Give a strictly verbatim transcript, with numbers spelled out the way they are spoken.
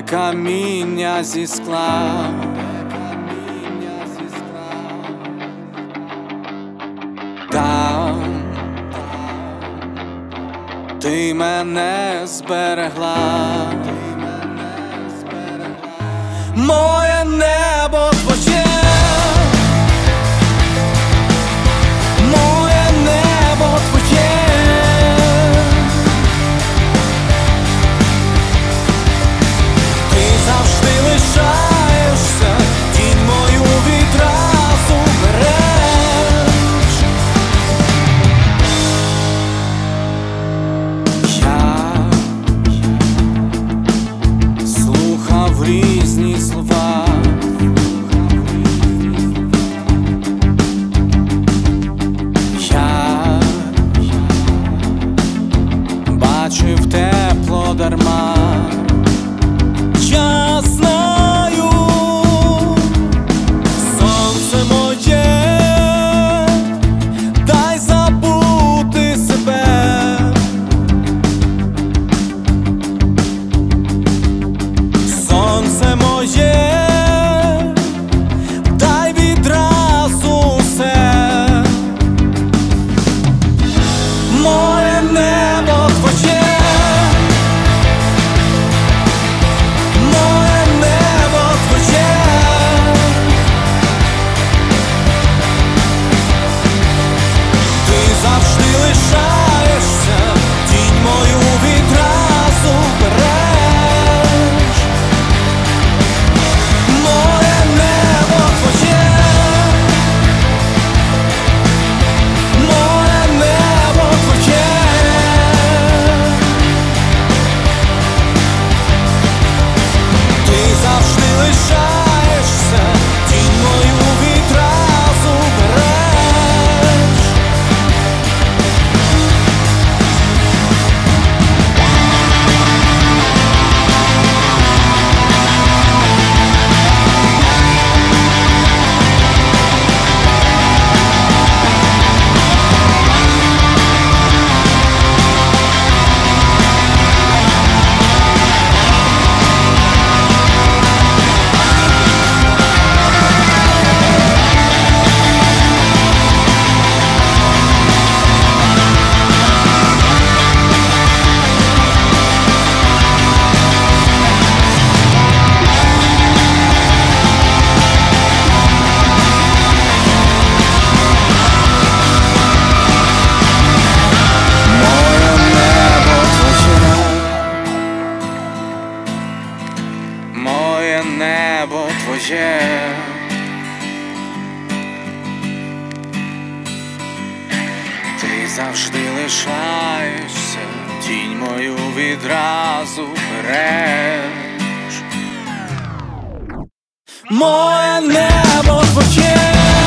каміння зі скла. Там ти мене зберегла, моє небо твоє, моє небо твоє. Ти завжди лишаєшся, тінь мою відразу береш. Я слухав різні слова, я бачив тепло дарма. Я знаю, сонце моє, дай забути себе. Сонце моє, дай відразу все. Моє небо твоє, моє небо твоє. Ти завжди лишаєшся, тінь мою відразу береш. Моє небо твоє, моє небо твоє. Ти завжди лишаєшся, тінь мою відразу береш. Моє небо твоє, ти завжди лишаєшся, тінь мою відразу береш. Моє небо твоє.